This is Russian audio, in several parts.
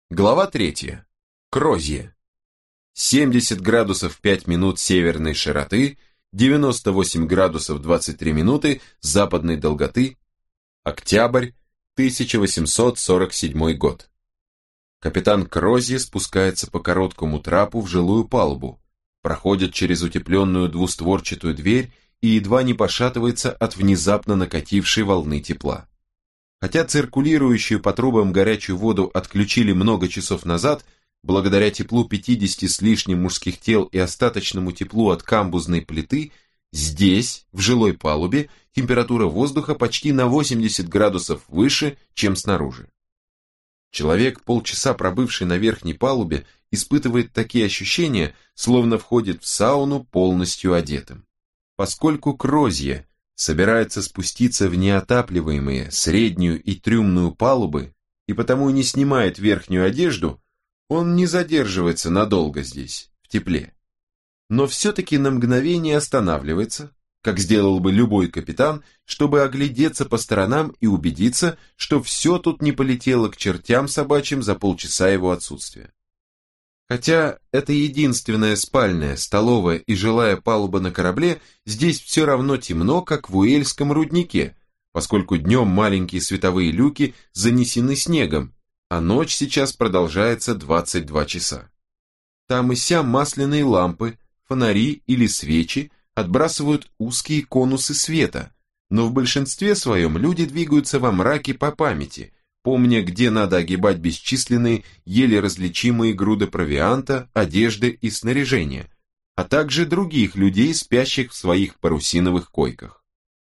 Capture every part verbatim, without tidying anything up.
Глава третья. Крозье. семьдесят градусов пять минут северной широты, девяносто восемь градусов двадцать три минуты западной долготы. Октябрь, тысяча восемьсот сорок седьмой год. Капитан Крозье спускается по короткому трапу в жилую палубу, проходит через утепленную двустворчатую дверь и едва не пошатывается от внезапно накатившей волны тепла. Хотя циркулирующую по трубам горячую воду отключили много часов назад, благодаря теплу пятидесяти с лишним мужских тел и остаточному теплу от камбузной плиты, здесь, в жилой палубе, температура воздуха почти на восемьдесят градусов выше, чем снаружи. Человек, полчаса пробывший на верхней палубе, испытывает такие ощущения, словно входит в сауну полностью одетым. Поскольку Крозье собирается спуститься в неотапливаемые среднюю и трюмную палубы и потому не снимает верхнюю одежду, он не задерживается надолго здесь, в тепле. Но все-таки на мгновение останавливается, как сделал бы любой капитан, чтобы оглядеться по сторонам и убедиться, что все тут не полетело к чертям собачьим за полчаса его отсутствия. Хотя это единственная спальная, столовая и жилая палуба на корабле, здесь все равно темно, как в Уэльском руднике, поскольку днем маленькие световые люки занесены снегом, а ночь сейчас продолжается двадцать два часа. Там и сям масляные лампы, фонари или свечи отбрасывают узкие конусы света, но в большинстве своем люди двигаются во мраке по памяти, помня, где надо огибать бесчисленные, еле различимые груды провианта, одежды и снаряжения, а также других людей, спящих в своих парусиновых койках.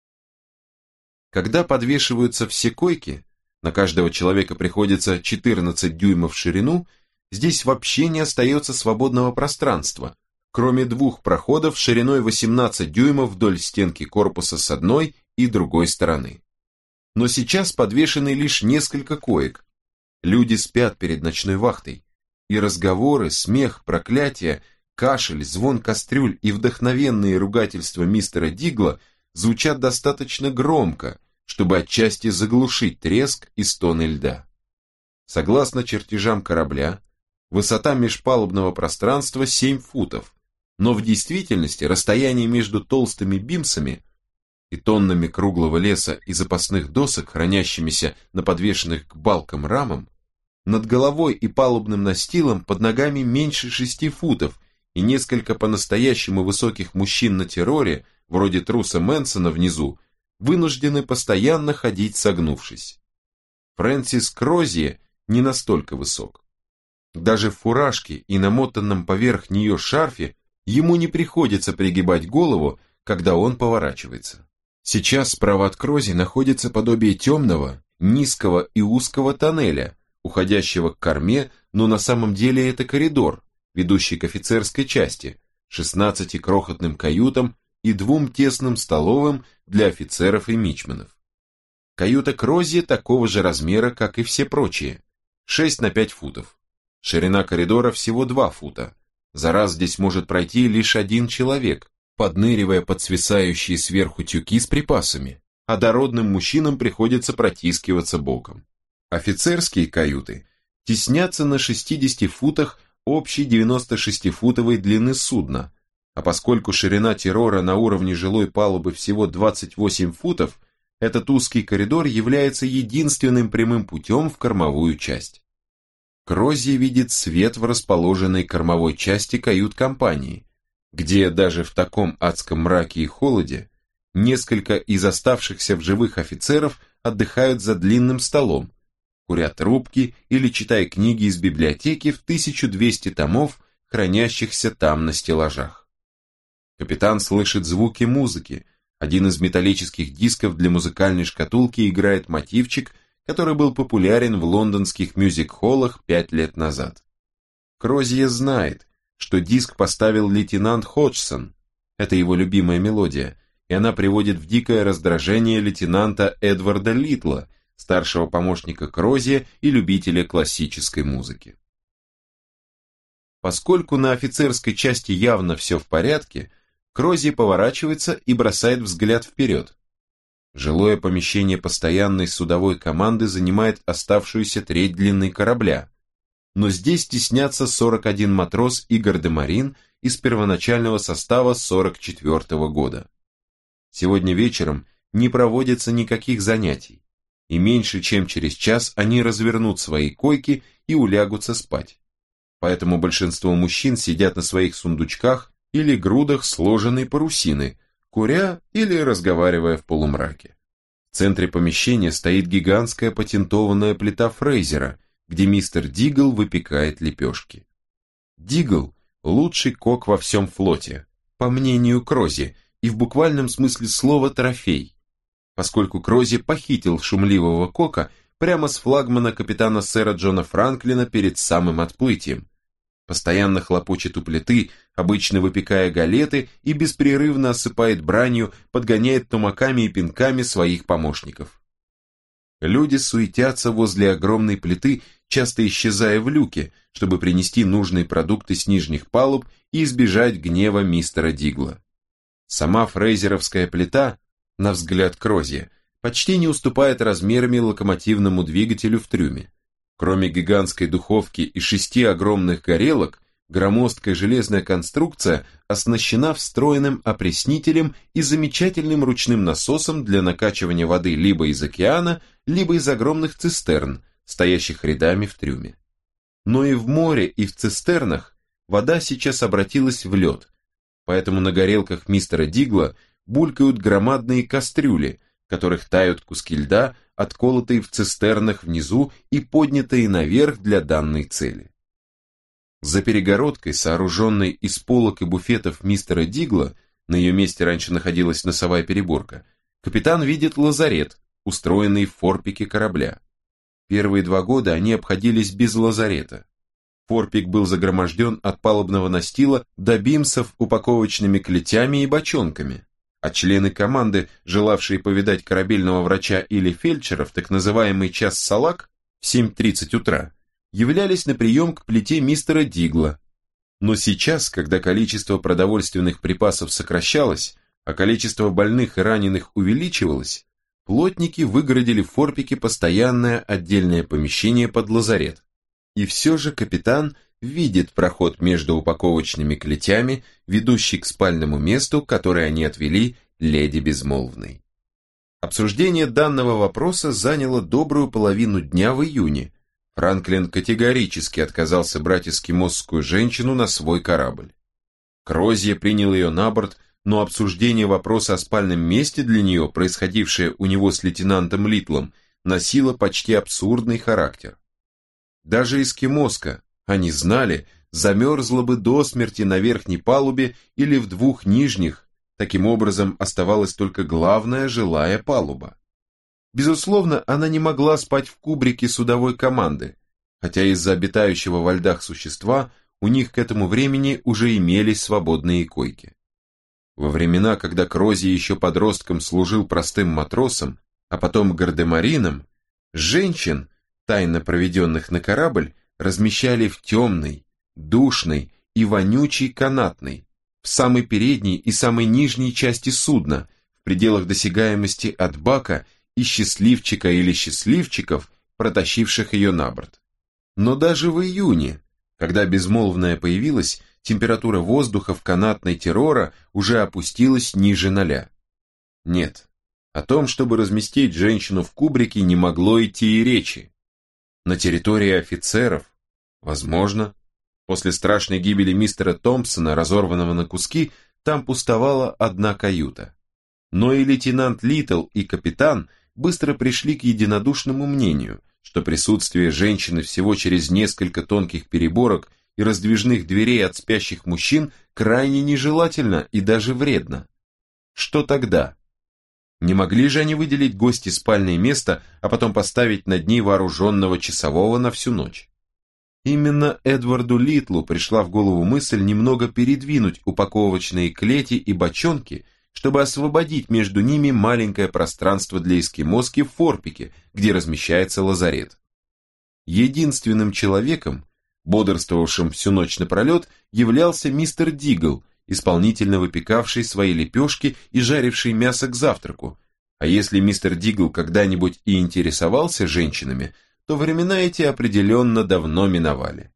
Когда подвешиваются все койки, на каждого человека приходится четырнадцать дюймов в ширину, здесь вообще не остается свободного пространства, кроме двух проходов шириной восемнадцать дюймов вдоль стенки корпуса с одной и другой стороны. Но сейчас подвешены лишь несколько коек. Люди спят перед ночной вахтой, и разговоры, смех, проклятия, кашель, звон кастрюль и вдохновенные ругательства мистера Дигла звучат достаточно громко, чтобы отчасти заглушить треск и стоны льда. Согласно чертежам корабля, высота межпалубного пространства семь футов, но в действительности расстояние между толстыми бимсами и тоннами круглого леса и запасных досок, хранящимися на подвешенных к балкам рамам, над головой и палубным настилом под ногами меньше шести футов, и несколько по-настоящему высоких мужчин на терроре, вроде труса Мэнсона внизу, вынуждены постоянно ходить согнувшись. Фрэнсис Крозье не настолько высок. Даже в фуражке и намотанном поверх нее шарфе ему не приходится пригибать голову, когда он поворачивается. Сейчас справа от Крозье находится подобие темного, низкого и узкого тоннеля, уходящего к корме, но на самом деле это коридор, ведущий к офицерской части, шестнадцати крохотным каютам и двум тесным столовым для офицеров и мичманов. Каюта Крозье такого же размера, как и все прочие, шесть на пять футов. Ширина коридора всего два фута. За раз здесь может пройти лишь один человек, подныривая под свисающие сверху тюки с припасами, а дородным мужчинам приходится протискиваться боком. Офицерские каюты теснятся на шестидесяти футах общей девяностошестифутовой длины судна, а поскольку ширина террора на уровне жилой палубы всего двадцать восемь футов, этот узкий коридор является единственным прямым путем в кормовую часть. Крозье видит свет в расположенной кормовой части кают-компании, где даже в таком адском мраке и холоде несколько из оставшихся в живых офицеров отдыхают за длинным столом, курят трубки или читая книги из библиотеки в тысячу двести томов, хранящихся там на стеллажах. Капитан слышит звуки музыки, один из металлических дисков для музыкальной шкатулки играет мотивчик, который был популярен в лондонских мюзик-холлах пять лет назад. Крозье знает, что диск поставил лейтенант Ходжсон, это его любимая мелодия, и она приводит в дикое раздражение лейтенанта Эдварда Литла, старшего помощника Крозье и любителя классической музыки. Поскольку на офицерской части явно все в порядке, Крозье поворачивается и бросает взгляд вперед. Жилое помещение постоянной судовой команды занимает оставшуюся треть длины корабля. но здесь теснятся сорок один матрос и гардемарин из первоначального состава сорок четвёртого года. Сегодня вечером не проводится никаких занятий, и меньше чем через час они развернут свои койки и улягутся спать. Поэтому большинство мужчин сидят на своих сундучках или грудах сложенной парусины, куря или разговаривая в полумраке. В центре помещения стоит гигантская патентованная плита Фрейзера, где мистер Дигл выпекает лепешки. Дигл – лучший кок во всем флоте, по мнению Крози, и в буквальном смысле слова трофей, поскольку Крози похитил шумливого кока прямо с флагмана капитана сэра Джона Франклина перед самым отплытием. Постоянно хлопочет у плиты, обычно выпекая галеты, и беспрерывно осыпает бранью, подгоняет тумаками и пинками своих помощников. Люди суетятся возле огромной плиты, часто исчезая в люке, чтобы принести нужные продукты с нижних палуб и избежать гнева мистера Дигла. Сама фрейзеровская плита, на взгляд Крози, почти не уступает размерами локомотивному двигателю в трюме. Кроме гигантской духовки и шести огромных горелок, громоздкая железная конструкция оснащена встроенным опреснителем и замечательным ручным насосом для накачивания воды либо из океана, либо из огромных цистерн, стоящих рядами в трюме. Но и в море, и в цистернах вода сейчас обратилась в лед, поэтому на горелках мистера Дигла булькают громадные кастрюли, в которых тают куски льда, отколотые в цистернах внизу и поднятые наверх для данной цели. За перегородкой, сооруженной из полок и буфетов мистера Дигла, на ее месте раньше находилась носовая переборка, капитан видит лазарет, устроенный в форпике корабля. Первые два года они обходились без лазарета. Форпик был загроможден от палубного настила до бимсов упаковочными клетями и бочонками, а члены команды, желавшие повидать корабельного врача или фельдшера в так называемый час салак в семь тридцать утра, являлись на прием к плите мистера Дигла. Но сейчас, когда количество продовольственных припасов сокращалось, а количество больных и раненых увеличивалось, плотники выгородили в форпике постоянное отдельное помещение под лазарет. И все же капитан видит проход между упаковочными клетями, ведущий к спальному месту, которое они отвели леди Безмолвной. Обсуждение данного вопроса заняло добрую половину дня в июне. Франклин категорически отказался брать эскимосскую женщину на свой корабль. Крозье принял ее на борт, но обсуждение вопроса о спальном месте для нее, происходившее у него с лейтенантом Литлом, носило почти абсурдный характер. Даже эскимоска, они знали, замерзла бы до смерти на верхней палубе или в двух нижних, таким образом оставалась только главная жилая палуба. Безусловно, она не могла спать в кубрике судовой команды, хотя из-за обитающего во льдах существа у них к этому времени уже имелись свободные койки. Во времена, когда Крози еще подростком служил простым матросом, а потом гардемарином, женщин, тайно проведенных на корабль, размещали в темной, душной и вонючей канатной, в самой передней и самой нижней части судна, в пределах досягаемости от бака и счастливчика или счастливчиков, протащивших ее на борт. Но даже в июне, когда Безмолвная появилась, температура воздуха в канатной Террора уже опустилась ниже ноля. Нет, о том, чтобы разместить женщину в кубрике, не могло идти и речи. На территории офицеров, возможно, после страшной гибели мистера Томпсона, разорванного на куски, там пустовала одна каюта. Но и лейтенант Литл, и капитан быстро пришли к единодушному мнению, что присутствие женщины всего через несколько тонких переборок и раздвижных дверей от спящих мужчин крайне нежелательно и даже вредно. Что тогда? Не могли же они выделить гости спальное место, а потом поставить над ней вооруженного часового на всю ночь? Именно Эдварду Литлу пришла в голову мысль немного передвинуть упаковочные клети и бочонки, чтобы освободить между ними маленькое пространство для эскимоски в форпике, где размещается лазарет. Единственным человеком, бодрствовавшим всю ночь напролет, являлся мистер Дигл, исполнительно выпекавший свои лепешки и жаривший мясо к завтраку, а если мистер Дигл когда-нибудь и интересовался женщинами, то времена эти определенно давно миновали.